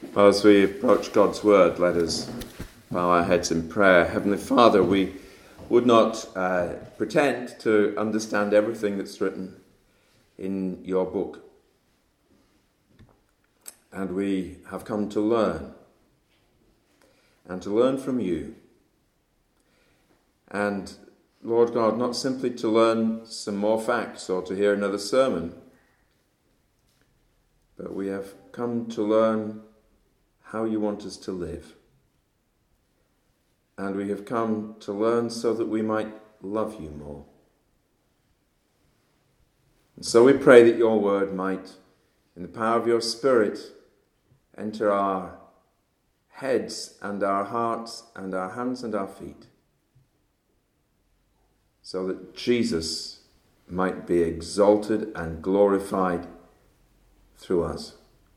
Well, as we approach God's Word, let us bow our heads in prayer. Heavenly Father, we would not pretend to understand everything that's written in your book. And we have come to learn, and to learn from you. And, Lord God, not simply to learn some more facts or to hear another sermon, but we have come to learn how you want us to live. And we have come to learn so that we might love you more. And so we pray that your word might, in the power of your Spirit, enter our heads and our hearts and our hands and our feet, so that Jesus might be exalted and glorified through us.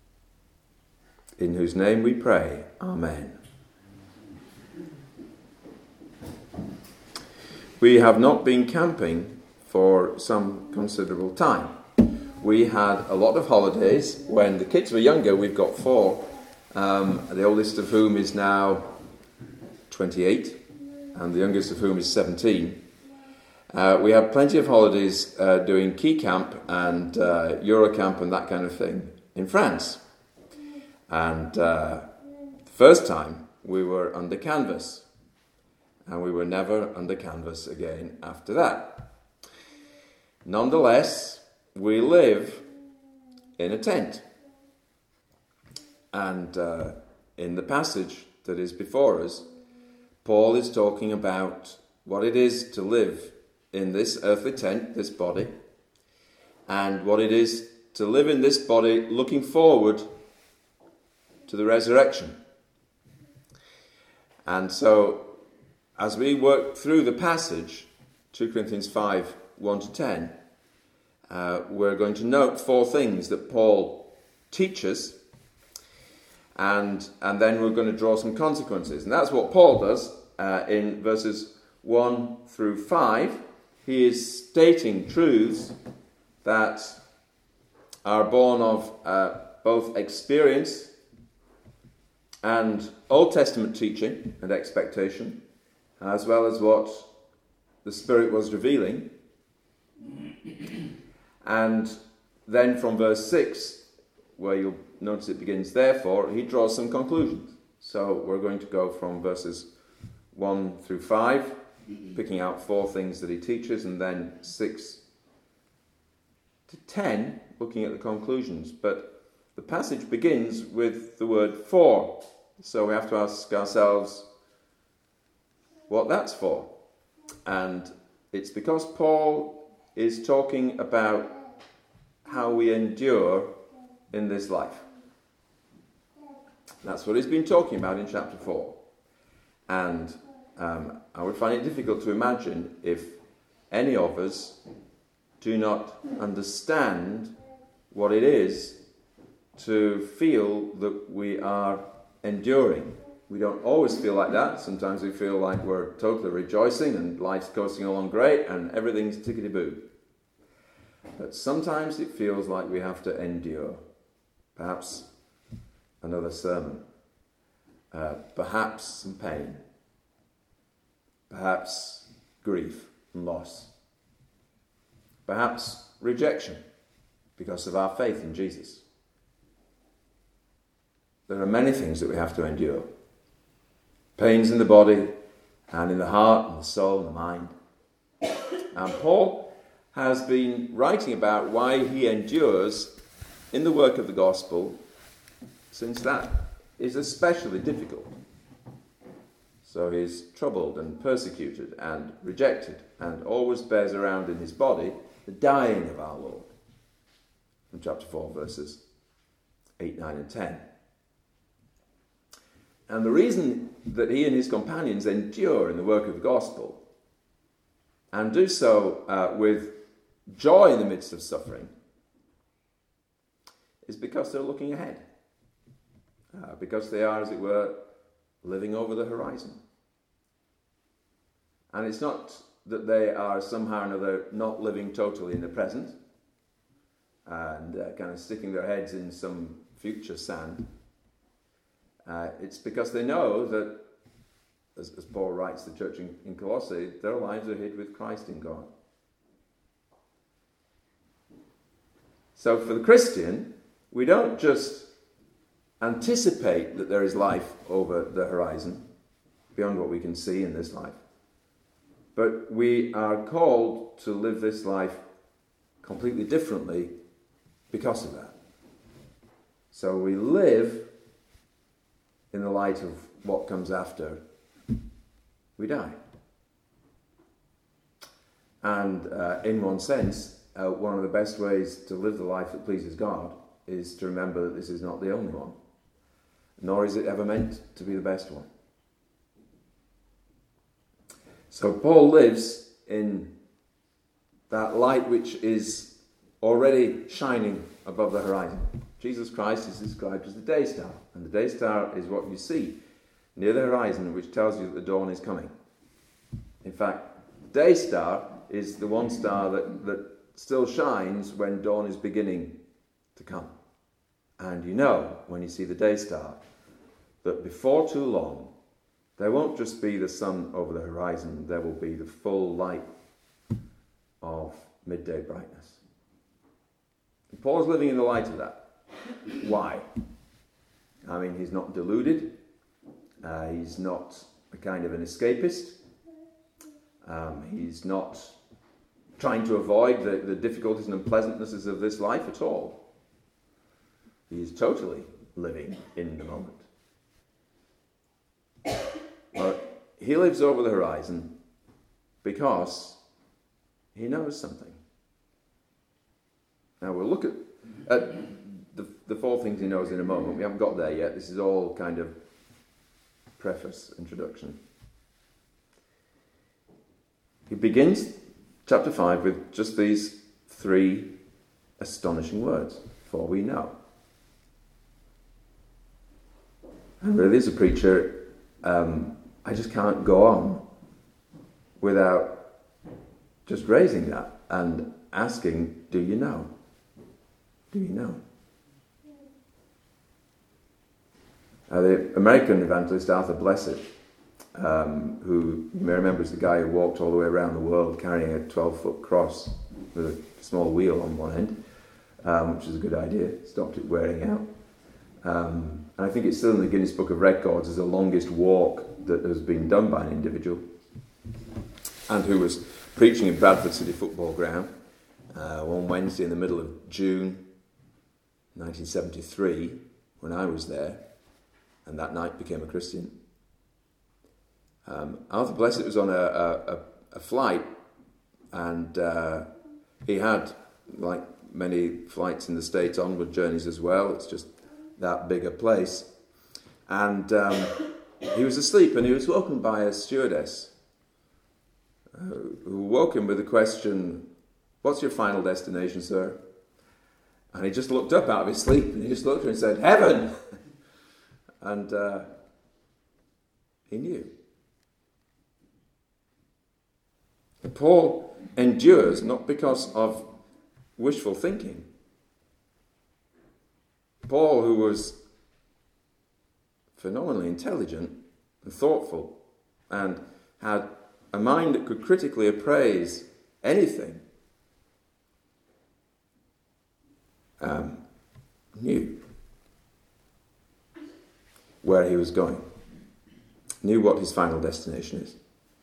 In whose name we pray, Amen. We have not been camping for some considerable time. We had a lot of holidays. When the kids were younger, we've got 4, the oldest of whom is now 28, and the youngest of whom is 17. We had plenty of holidays doing Key Camp and Eurocamp and that kind of thing in France. And the first time we were under canvas, and we were never under canvas again after that. Nonetheless, we live in a tent. And in the passage that is before us, Paul is talking about what it is to live in this earthly tent, this body, and what it is to live in this body looking forward to the resurrection. And so, as we work through the passage, 2 Corinthians 5, 1-10, we're going to note 4 things that Paul teaches, and then we're going to draw some consequences. And that's what Paul does in verses 1 through 5. He is stating truths that are born of both experience and Old Testament teaching and expectation, as well as what the Spirit was revealing. And then from verse 6, where you'll notice it begins, therefore, he draws some conclusions. So we're going to go from verses 1 through 5, picking out 4 things that he teaches, and then 6 to 10, looking at the conclusions. But the passage begins with the word for. So we have to ask ourselves what that's for. And it's because Paul is talking about how we endure in this life. That's what he's been talking about in chapter 4. And I would find it difficult to imagine if any of us do not understand what it is to feel that we are enduring. We don't always feel like that. Sometimes we feel like we're totally rejoicing and life's coasting along great and everything's tickety-boo. But sometimes it feels like we have to endure. Perhaps another sermon. Perhaps some pain. Perhaps grief and loss. Perhaps rejection because of our faith in Jesus. There are many things that we have to endure. Pains in the body and in the heart and the soul and the mind. And Paul has been writing about why he endures in the work of the gospel, since that is especially difficult. So he's troubled and persecuted and rejected and always bears around in his body the dying of our Lord. From chapter 4, verses 8, 9 and 10. And the reason that he and his companions endure in the work of the gospel and do so with joy in the midst of suffering is because they're looking ahead. Because they are, as it were, living over the horizon. And it's not that they are somehow or another not living totally in the present and kind of sticking their heads in some future sand. It's because they know that, as Paul writes to the church in Colossae, their lives are hid with Christ in God. So for the Christian, we don't just anticipate that there is life over the horizon, beyond what we can see in this life, but we are called to live this life completely differently because of that. So we live in the light of what comes after we die. And in one sense, one of the best ways to live the life that pleases God is to remember that this is not the only one, nor is it ever meant to be the best one. So Paul lives in that light which is already shining above the horizon. Jesus Christ is described as the day star, and the day star is what you see near the horizon, which tells you that the dawn is coming. In fact, the day star is the one star that still shines when dawn is beginning to come. And you know, when you see the day star, that before too long, there won't just be the sun over the horizon, there will be the full light of midday brightness. And Paul's living in the light of that. Why? I mean, he's not deluded. He's not a kind of an escapist. He's not trying to avoid the difficulties and unpleasantnesses of this life at all. He is totally living in the moment. But he lives over the horizon because he knows something. Now we'll look at the four things he knows in a moment. We haven't got there yet. This is all kind of preface, introduction. He begins chapter 5 with just these three astonishing words, for we know. And really, as a preacher, I just can't go on without just raising that and asking, do you know? Do you know? The American evangelist Arthur Blessitt, who you may remember is the guy who walked all the way around the world carrying a 12-foot cross with a small wheel on one end, which is a good idea, stopped it wearing out. And I think it's still in the Guinness Book of Records as the longest walk that has been done by an individual, and who was preaching in Bradford City Football Ground one Wednesday in the middle of June 1973, when I was there, and that night became a Christian. Arthur Blessitt was on a flight, and he had, like many flights in the States, onward journeys as well. It's just that big a place. And he was asleep, and he was woken by a stewardess who woke him with the question, "What's your final destination, sir?" And he just looked up out of his sleep, and he just looked at her and said, "Heaven!" And he knew. And Paul endures not because of wishful thinking. Paul, who was phenomenally intelligent and thoughtful and had a mind that could critically appraise anything, knew where he was going, knew what his final destination is.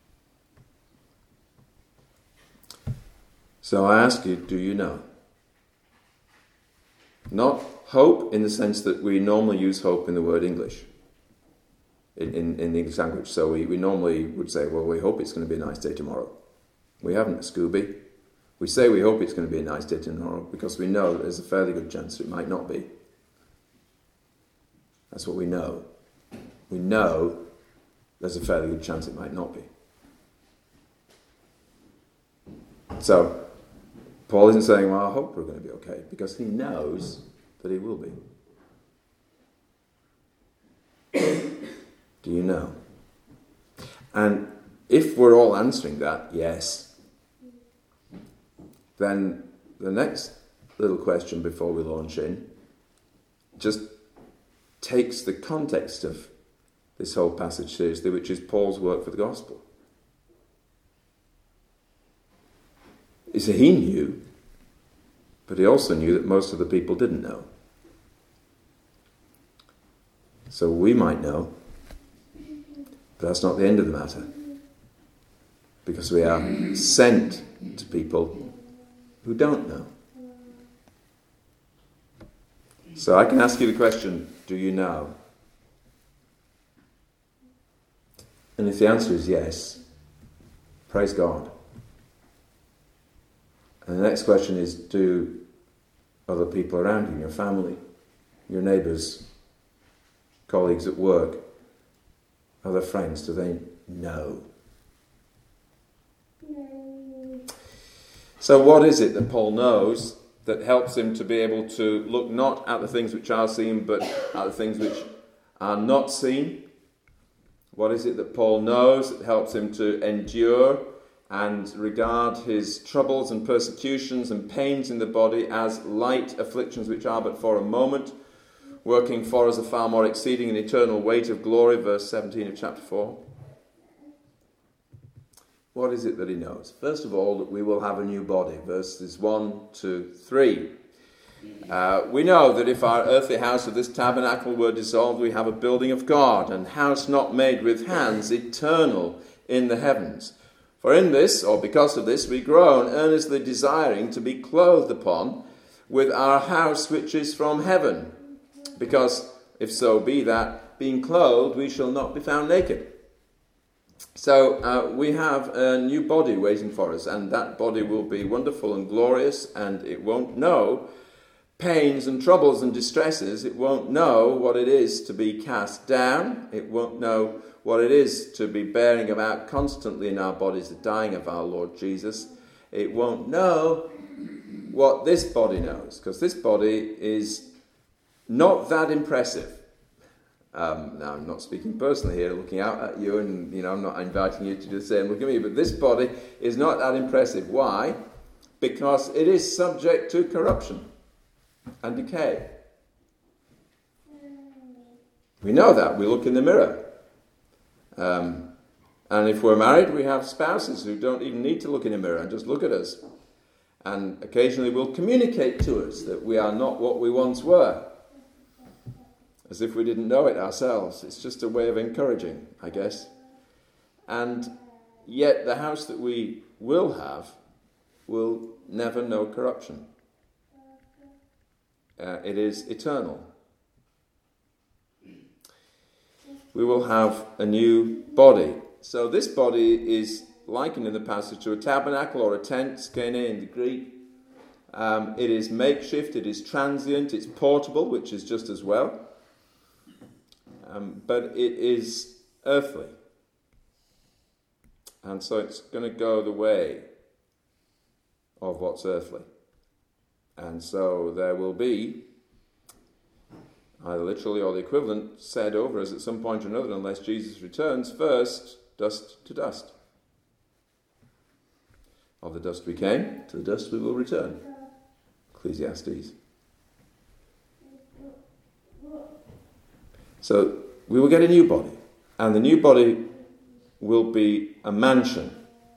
So I ask you, do you know? Not hope in the sense that we normally use hope in the word English, in the English language. So we normally would say, well, we hope it's going to be a nice day tomorrow. We haven't, Scooby. We say we hope it's going to be a nice day tomorrow because we know that there's a fairly good chance it might not be. That's what we know. We know there's a fairly good chance it might not be. So, Paul isn't saying, well, I hope we're going to be okay, because he knows that he will be. Do you know? And if we're all answering that, yes, then the next little question before we launch in, just takes the context of this whole passage seriously, which is Paul's work for the gospel. So he knew, but he also knew that most of the people didn't know. So we might know, but that's not the end of the matter. Because we are sent to people who don't know. So I can ask you the question, do you know? And if the answer is yes, praise God. And the next question is, do other people around you, your family, your neighbours, colleagues at work, other friends, do they know? So what is it that Paul knows that helps him to be able to look not at the things which are seen, but at the things which are not seen? What is it that Paul knows that helps him to endure and regard his troubles and persecutions and pains in the body as light afflictions which are but for a moment, working for us a far more exceeding and eternal weight of glory, verse 17 of chapter 4? What is it that he knows? First of all, that we will have a new body, verses 1 to 3. We know that if our earthly house of this tabernacle were dissolved, we have a building of God, and house not made with hands, eternal in the heavens. For in this, or because of this, we groan, earnestly desiring to be clothed upon with our house which is from heaven. Because, if so be that, being clothed, we shall not be found naked. So we have a new body waiting for us, and that body will be wonderful and glorious, and it won't know pains and troubles and distresses. It won't know what it is to be cast down. It won't know what it is to be bearing about constantly in our bodies the dying of our Lord Jesus. It won't know what this body knows, because this body is not that impressive. Now, I'm not speaking personally here, looking out at you, and I'm not inviting you to do the same. Look at me, but this body is not that impressive. Why? Because it is subject to corruption and decay. We know that. We look in the mirror. And if we're married, we have spouses who don't even need to look in a mirror and just look at us. And occasionally will communicate to us that we are not what we once were. As if we didn't know it ourselves. It's just a way of encouraging, I guess. And yet the house that we will have will never know corruption. It is eternal. We will have a new body. So this body is likened in the passage to a tabernacle or a tent, skene in the Greek. It is makeshift, it is transient, it's portable, which is just as well. But it is earthly. And so it's going to go the way of what's earthly. And so there will be, either literally or the equivalent, said over us at some point or another, unless Jesus returns, first, dust to dust. Of the dust we came, to the dust we will return. Ecclesiastes. So we will get a new body, and the new body will be a mansion.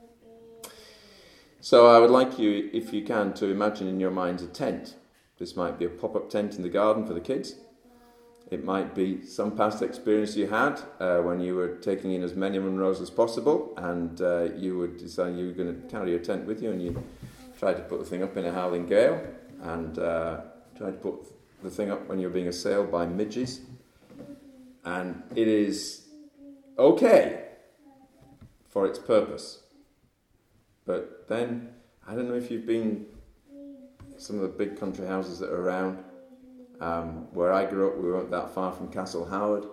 So I would like you, if you can, to imagine in your minds a tent. This might be a pop-up tent in the garden for the kids. It might be some past experience you had when you were taking in as many Munros as possible, and you would decide you were going to carry your tent with you, and you tried to put the thing up in a howling gale, and tried to put the thing up when you were being assailed by midges. And it is okay for its purpose. But then, I don't know if you've been some of the big country houses that are around. Where I grew up, we weren't that far from Castle Howard,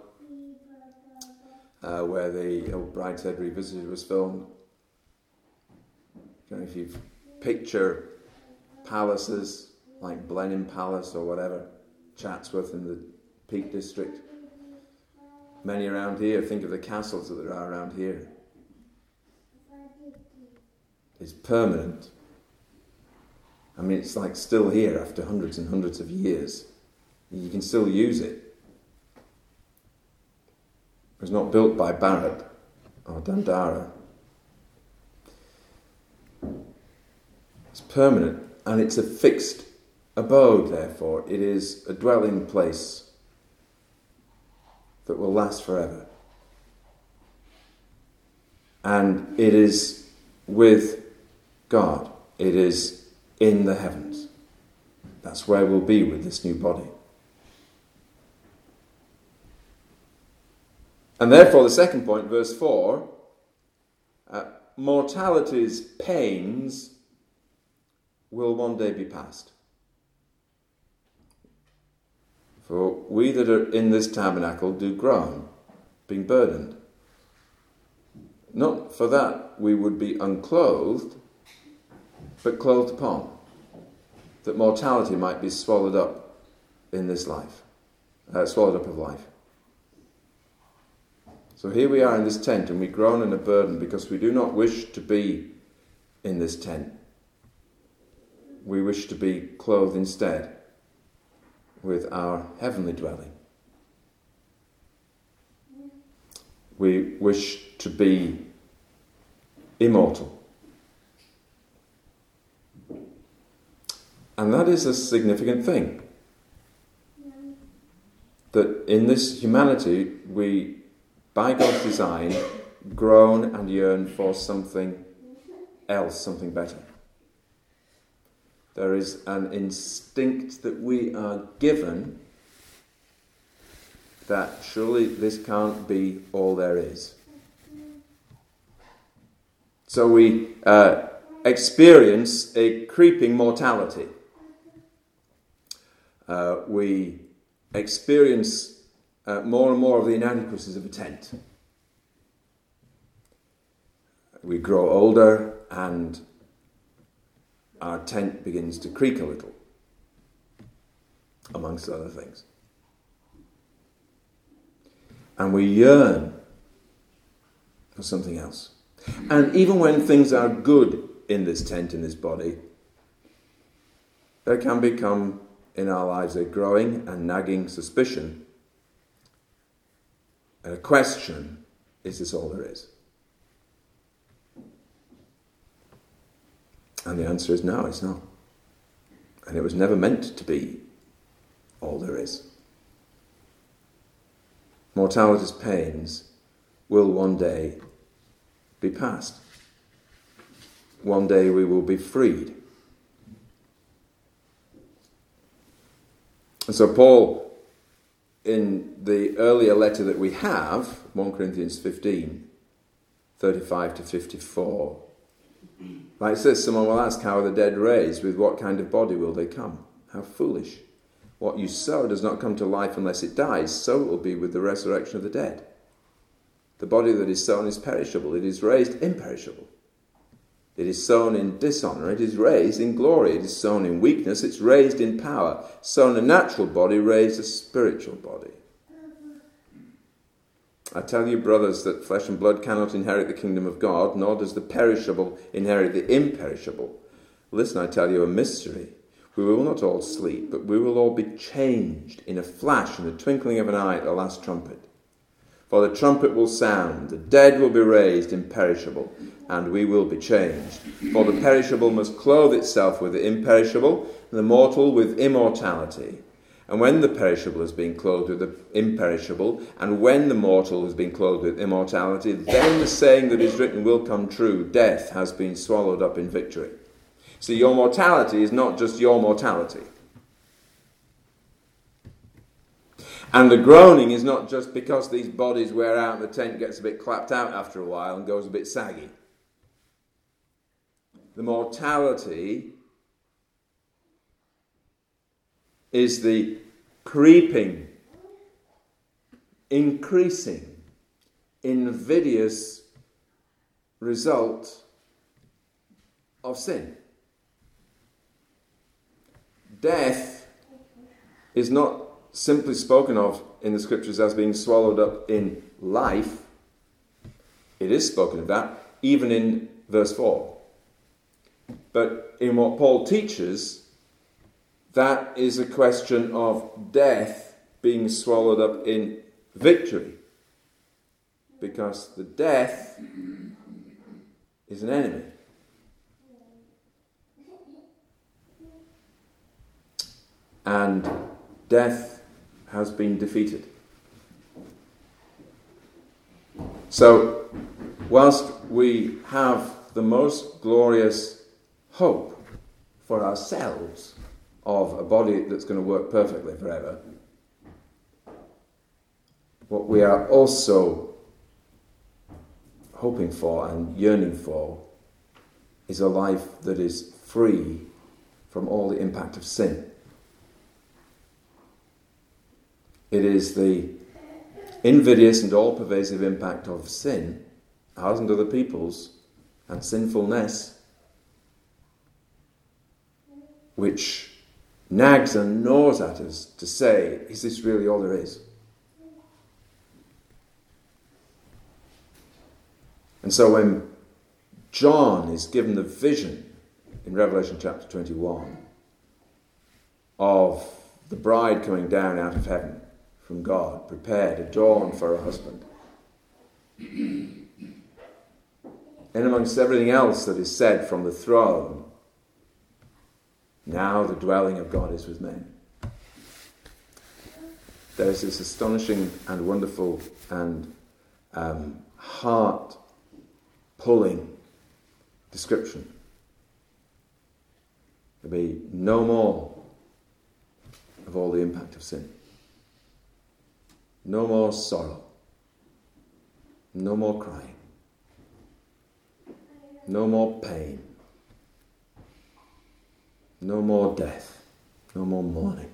where the old Brideshead Revisited was filmed. I don't know if you picture palaces like Blenheim Palace or whatever, Chatsworth in the Peak District. Many around here, think of the castles that there are around here. It's permanent. I mean, it's like still here after hundreds and hundreds of years. You can still use it. was not built by Barrett or Dandara. It's permanent, and it's a fixed abode, therefore. It is a dwelling place that will last forever. And it is with God. It is in the heavens. That's where we'll be with this new body. And therefore, the second point, verse 4, mortality's pains will one day be past. For we that are in this tabernacle do groan, being burdened. Not for that we would be unclothed, but clothed upon, that mortality might be swallowed up in this life, swallowed up of life. So here we are in this tent, and we groan and are burdened because we do not wish to be in this tent. We wish to be clothed instead with our heavenly dwelling. We wish to be immortal. And that is a significant thing. That in this humanity, we, by God's design, groan and yearn for something else, something better. There is an instinct that we are given that surely this can't be all there is. So we experience a creeping mortality. We experience more and more of the inadequacies of a tent. We grow older and our tent begins to creak a little, amongst other things. And we yearn for something else. And even when things are good in this tent, in this body, there can become in our lives a growing and nagging suspicion and a question, is this all there is? And the answer is no, it's not. And it was never meant to be all there is. Mortality's pains will one day be past. One day we will be freed. And so Paul, in the earlier letter that we have, 1 Corinthians 15, 35 to 54, like it says, someone will ask, how are the dead raised? With what kind of body will they come? How foolish. What you sow does not come to life unless it dies, so it will be with the resurrection of the dead. The body that is sown is perishable, it is raised imperishable. It is sown in dishonour, it is raised in glory. It is sown in weakness, it's raised in power. Sown a natural body, raised a spiritual body. I tell you, brothers, that flesh and blood cannot inherit the kingdom of God, nor does the perishable inherit the imperishable. Listen, I tell you a mystery. We will not all sleep, but we will all be changed in a flash, in the twinkling of an eye at the last trumpet. For the trumpet will sound, the dead will be raised imperishable, and we will be changed. For the perishable must clothe itself with the imperishable, and the mortal with immortality. And when the perishable has been clothed with the imperishable, and when the mortal has been clothed with immortality, then the saying that is written will come true, death has been swallowed up in victory. So your mortality is not just your mortality. And the groaning is not just because these bodies wear out and the tent gets a bit clapped out after a while and goes a bit saggy. The mortality is the creeping, increasing, invidious result of sin. Death is not simply spoken of in the scriptures as being swallowed up in life. It is spoken of that, even in verse 4. But in what Paul teaches, that is a question of death being swallowed up in victory. because the death is an enemy. And death has been defeated. So, whilst we have the most glorious hope for ourselves of a body that's going to work perfectly forever, what we are also hoping for and yearning for is a life that is free from all the impact of sin. It is the invidious and all-pervasive impact of sin, ours and other people's, and sinfulness, which nags and gnaws at us to say, is this really all there is? And so when John is given the vision in Revelation chapter 21 of the bride coming down out of heaven from God, prepared, adorned for her husband, in amongst everything else that is said from the throne, now the dwelling of God is with men. There is this astonishing and wonderful and heart-pulling description. There'll be no more of all the impact of sin. No more sorrow. No more crying. No more pain. No more death. No more mourning.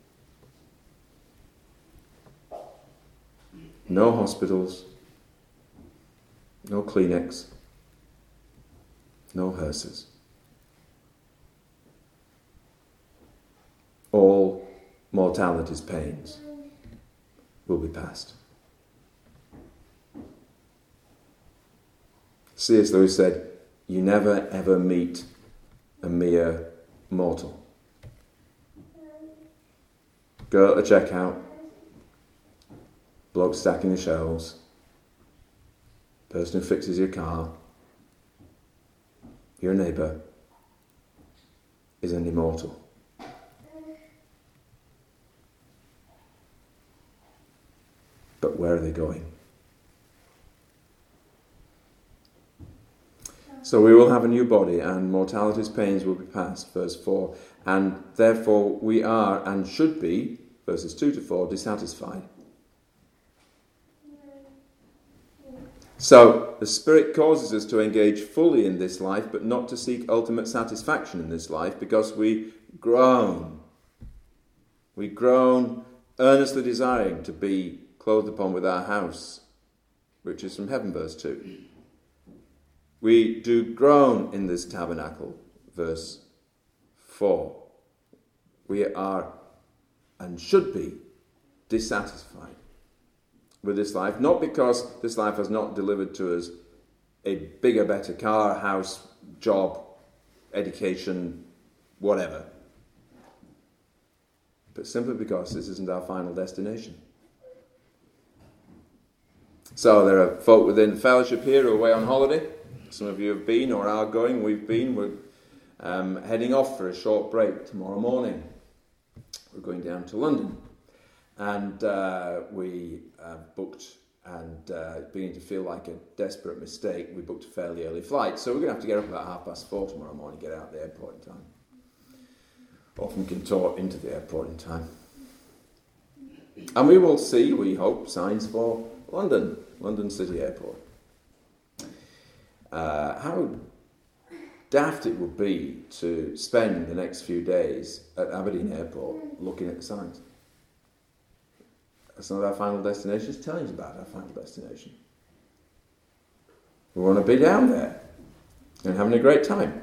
No hospitals. No Kleenex. No hearses. All mortality's pains will be past. C.S. Lewis said, you never ever meet a mere mortal. Girl at the checkout, bloke stacking the shelves, person who fixes your car, your neighbour, is an immortal. But where are they going? So we will have a new body, and mortality's pains will be past, verse 4. And therefore we are, and should be, verses 2 to 4, dissatisfied. So the Spirit causes us to engage fully in this life, but not to seek ultimate satisfaction in this life, because we groan. We groan, earnestly desiring to be clothed upon with our house, which is from heaven, verse 2. We do groan in this tabernacle, verse 4. We are and should be dissatisfied with this life, not because this life has not delivered to us a bigger, better car, house, job, education, whatever, but simply because this isn't our final destination. So there are folk within fellowship here who are away on holiday. Some of you have been or are going. We've been. We're heading off for a short break tomorrow morning. We're going down to London. And we booked, and beginning to feel like a desperate mistake, we booked a fairly early flight. So we're going to have to get up about 4:30 tomorrow morning, get out of the airport in time. Often can talk into the airport in time. And we will see, we hope, signs for London City Airport. How daft it would be to spend the next few days at Aberdeen Airport looking at the signs. That's not our final destination. It's telling us about our final destination. We want to be down there and having a great time.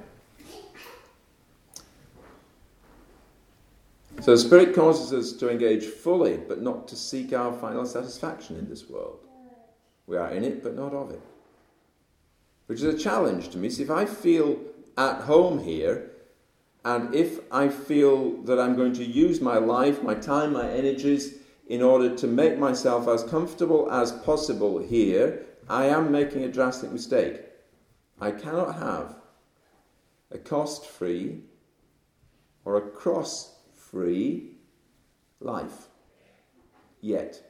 So the Spirit causes us to engage fully, but not to seek our final satisfaction in this world. We are in it, but not of it. Which is a challenge to me. See, if I feel at home here, and if I feel that I'm going to use my life, my time, my energies, in order to make myself as comfortable as possible here, I am making a drastic mistake. I cannot have a cost-free or a cross-free life yet.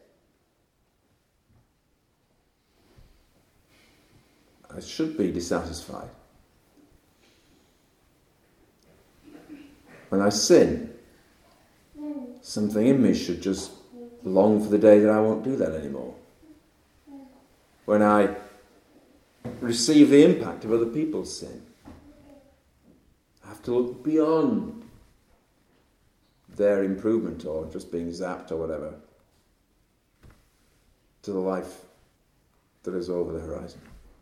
I should be dissatisfied. When I sin, something in me should just long for the day that I won't do that anymore. When I receive the impact of other people's sin, I have to look beyond their improvement or just being zapped or whatever to the life that is over the horizon.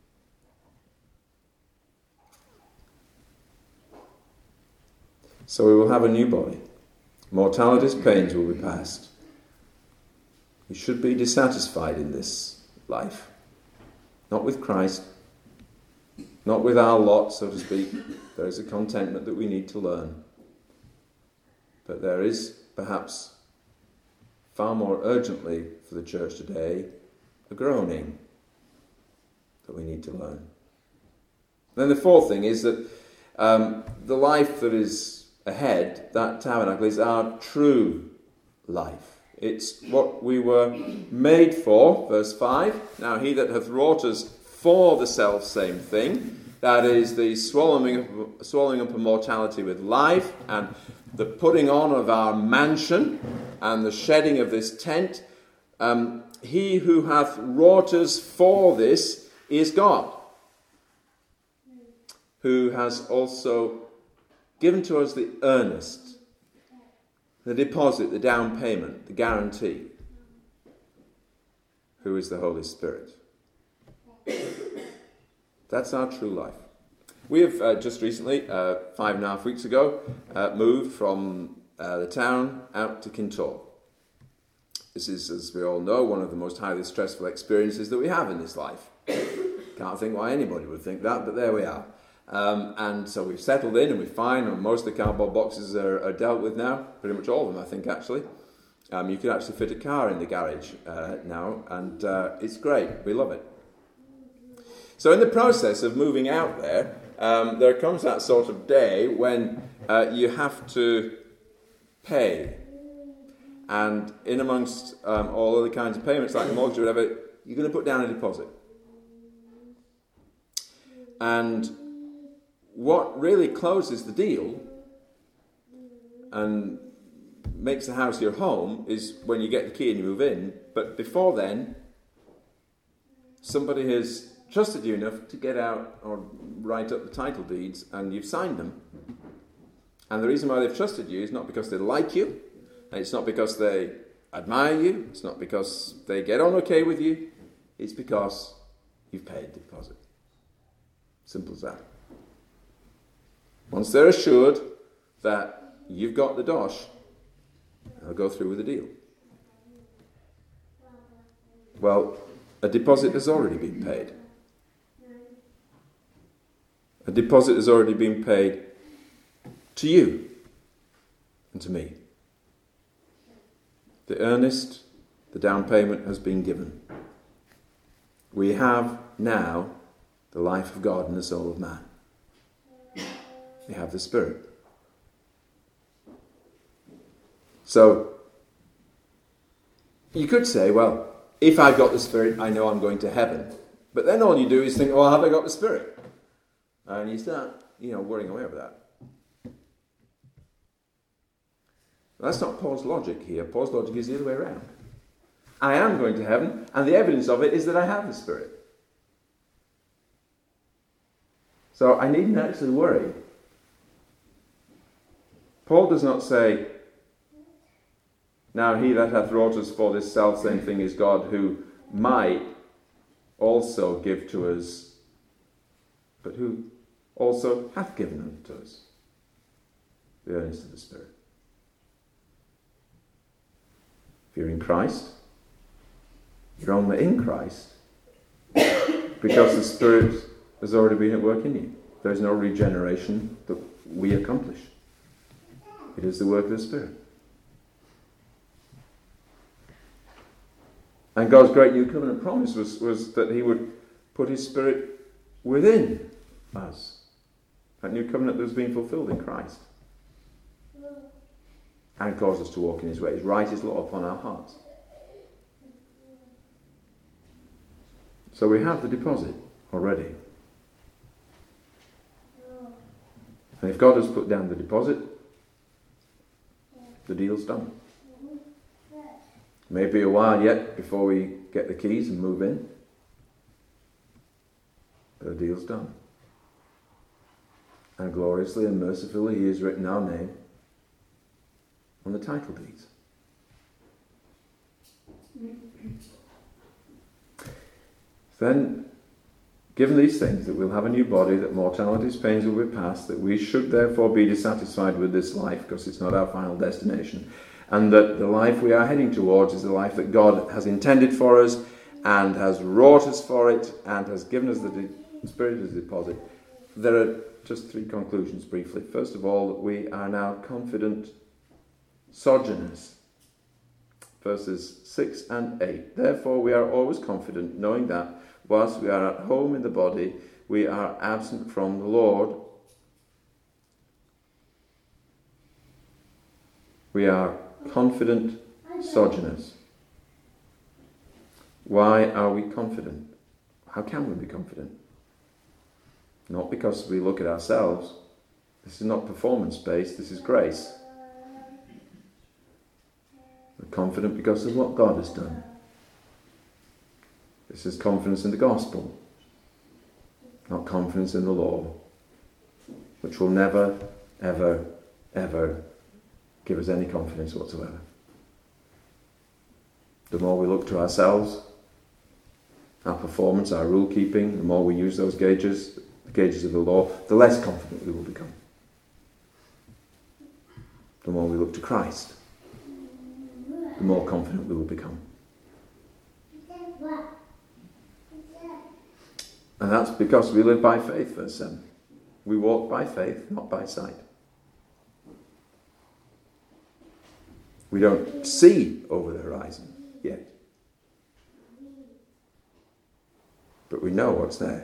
So we will have a new body. Mortality's pains will be past. We should be dissatisfied in this life. Not with Christ, not with our lot, so to speak. There is a contentment that we need to learn. But there is, perhaps, far more urgently for the church today, a groaning that we need to learn. Then the fourth thing is that the life that is ahead, that tabernacle, is our true life. It's what we were made for, verse 5. Now he that hath wrought us for the self-same thing, that is the swallowing up of mortality with life, and the putting on of our mansion, and the shedding of this tent, he who hath wrought us for this is God, who has also given to us the earnest, the deposit, the down payment, the guarantee, who is the Holy Spirit. That's our true life. We have just recently, 5.5 weeks ago, moved from the town out to Kintore. This is, as we all know, one of the most highly stressful experiences that we have in this life. Can't think why anybody would think that, but there we are. And so we've settled in and we're fine, and most of the cardboard boxes are dealt with now, pretty much all of them I think actually. You can actually fit a car in the garage now, and it's great, we love it. So in the process of moving out there comes that sort of day when you have to pay, and in amongst all other kinds of payments like the mortgage or whatever, you're going to put down a deposit. And what really closes the deal and makes the house your home is when you get the key and you move in. But before then, somebody has trusted you enough to get out or write up the title deeds, and you've signed them. And the reason why they've trusted you is not because they like you, and it's not because they admire you, it's not because they get on okay with you, it's because you've paid the deposit. Simple as that. Once they're assured that you've got the dosh, they'll go through with the deal. Well, a deposit has already been paid. A deposit has already been paid to you and to me. The earnest, the down payment has been given. We have now the life of God in the soul of man. We have the Spirit. So, you could say, well, if I've got the Spirit, I know I'm going to heaven. But then all you do is think, well, have I got the Spirit? And you start, worrying away over that. That's not Paul's logic here. Paul's logic is the other way around. I am going to heaven, and the evidence of it is that I have the Spirit. So I needn't actually worry. Paul does not say, now he that hath wrought us for this selfsame thing is God, who might also give to us, but who also hath given unto us the earnest of the Spirit. If you're in Christ, you're only in Christ because the Spirit has already been at work in you. There is no regeneration that we accomplish. It is the work of the Spirit. And God's great new covenant promise was that he would put his Spirit within us. That new covenant that has been fulfilled in Christ. And cause us to walk in his ways. Write his law upon our hearts. So we have the deposit already. And if God has put down the deposit, the deal's done. Maybe a while yet before we get the keys and move in. The deal's done. And gloriously and mercifully he has written our name on the title deeds. Then, given these things, that we'll have a new body, that mortality's pains will be past, that we should therefore be dissatisfied with this life, because it's not our final destination, and that the life we are heading towards is the life that God has intended for us, and has wrought us for it, and has given us the Spirit as a deposit. There are just three conclusions briefly. First of all, that we are now confident sojourners. Verses 6 and 8. Therefore we are always confident, knowing that whilst we are at home in the body, we are absent from the Lord. We are confident sojourners. Why are we confident? How can we be confident? Not because we look at ourselves. This is not performance-based, this is grace. We're confident because of what God has done. This is confidence in the gospel, not confidence in the law, which will never, ever, ever give us any confidence whatsoever. The more we look to ourselves, our performance, our rule keeping, the more we use those gauges, the gauges of the law, the less confident we will become. The more we look to Christ, the more confident we will become. And that's because we live by faith, verse 7. We walk by faith, not by sight. We don't see over the horizon yet. But we know what's there.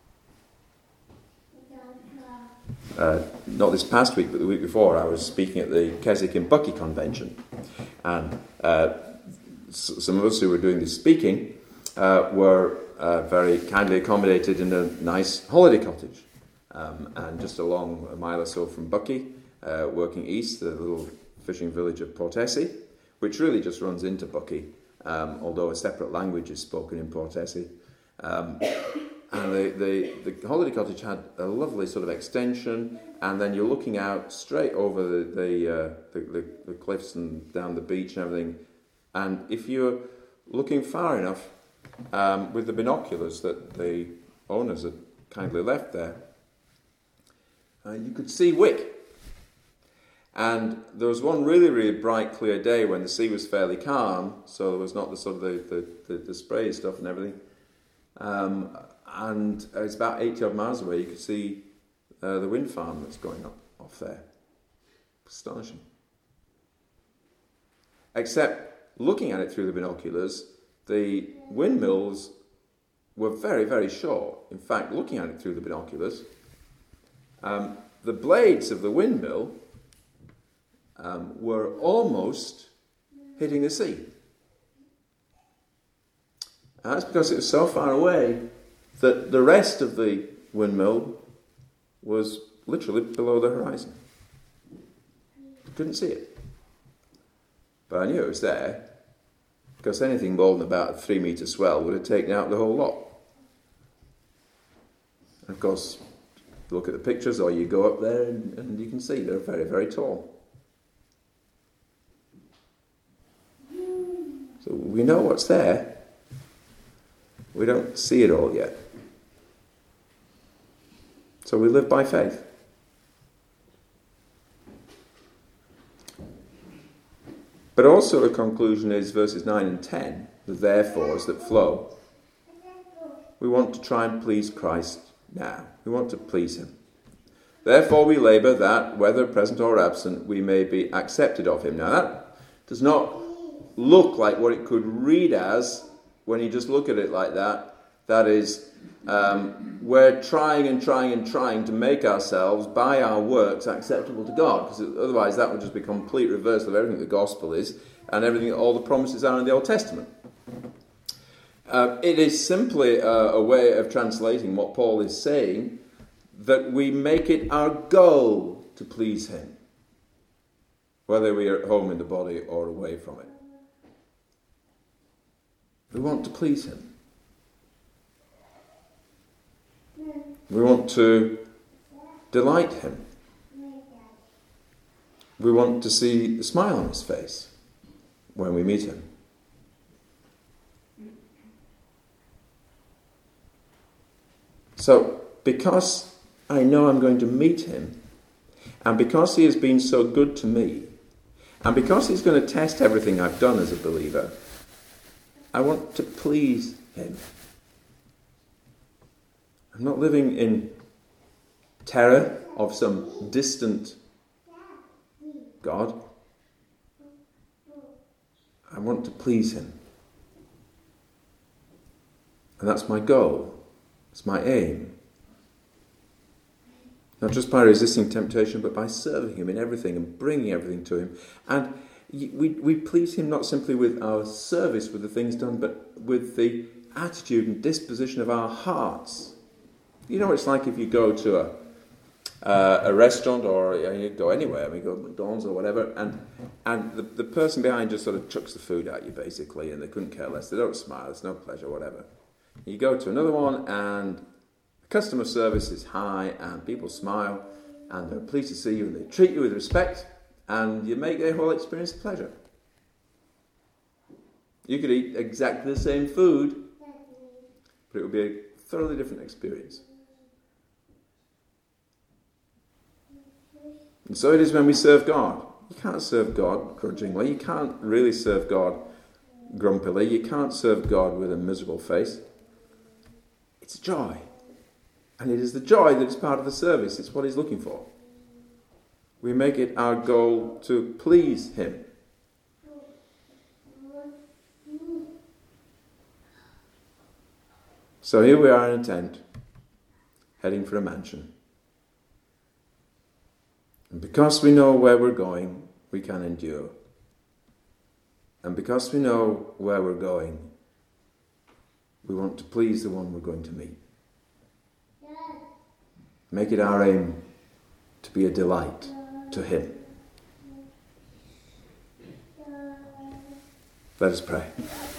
Not this past week, but the week before, I was speaking at the Keswick and Bucky convention. And some of us who were doing this speaking were very kindly accommodated in a nice holiday cottage. And just along a mile or so from Bucky, working east, the little fishing village of Portessie, which really just runs into Bucky, although a separate language is spoken in Portessie. And the holiday cottage had a lovely sort of extension, and then you're looking out straight over the cliffs and down the beach and everything. And if you're looking far enough with the binoculars that the owners had kindly left there, you could see Wick. And there was one really, really bright, clear day when the sea was fairly calm, so there was not the sort of the spray stuff and everything. And it's about 80 odd miles away. You could see the wind farm that's going up off there. Astonishing. Except looking at it through the binoculars, the windmills were very, very short. In fact, looking at it through the binoculars, the blades of the windmill were almost hitting the sea. And that's because it was so far away that the rest of the windmill was literally below the horizon. I couldn't see it. But I knew it was there, because anything more than about a 3 metre swell would have taken out the whole lot. And of course, look at the pictures, or you go up there and you can see they're very, very tall. So we know what's there. We don't see it all yet. So we live by faith. But also the conclusion is verses 9 and 10, the therefores that flow. We want to try and please Christ now. We want to please him. Therefore we labour that, whether present or absent, we may be accepted of him. Now that does not look like what it could read as when you just look at it like that That is, we're trying and trying and trying to make ourselves, by our works, acceptable to God, because otherwise that would just be complete reversal of everything the gospel is and everything, all the promises are in the Old Testament. It is simply a way of translating what Paul is saying, that we make it our goal to please him, whether we are at home in the body or away from it. We want to please him. We want to delight him. We want to see the smile on his face when we meet him. So, because I know I'm going to meet him, and because he has been so good to me, and because he's going to test everything I've done as a believer, I want to please him. I'm not living in terror of some distant God. I want to please him. And that's my goal. It's my aim. Not just by resisting temptation, but by serving him in everything and bringing everything to him. And we please him not simply with our service, with the things done, but with the attitude and disposition of our hearts. You know what it's like if you go to a restaurant, or you go anywhere, we go to McDonald's or whatever, and the person behind just sort of chucks the food at you, basically, and they couldn't care less. They don't smile, there's no pleasure, whatever. You go to another one, and customer service is high, and people smile, and they're pleased to see you, and they treat you with respect, and you make their whole experience a pleasure. You could eat exactly the same food, but it would be a thoroughly different experience. And so it is when we serve God. You can't serve God grudgingly. You can't really serve God grumpily. You can't serve God with a miserable face. It's joy. And it is the joy that is part of the service. It's what he's looking for. We make it our goal to please him. So here we are in a tent, heading for a mansion. And because we know where we're going, we can endure. And because we know where we're going, we want to please the one we're going to meet. Make it our aim to be a delight to him. Let us pray.